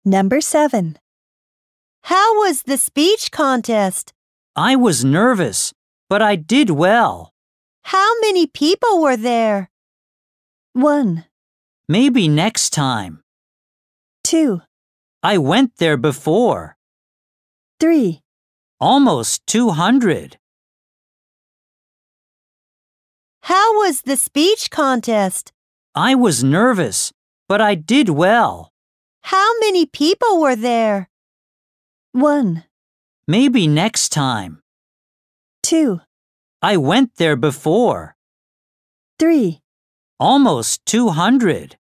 Number 7. How was the speech contest? I was nervous, but I did well. How many people were there? 1, Maybe next time. 2, I went there before. 3. Almost 200. How was the speech contest? I was nervous, but I did well. How many people were there? 1, Maybe next time. 2, I went there before. 3. Almost 200.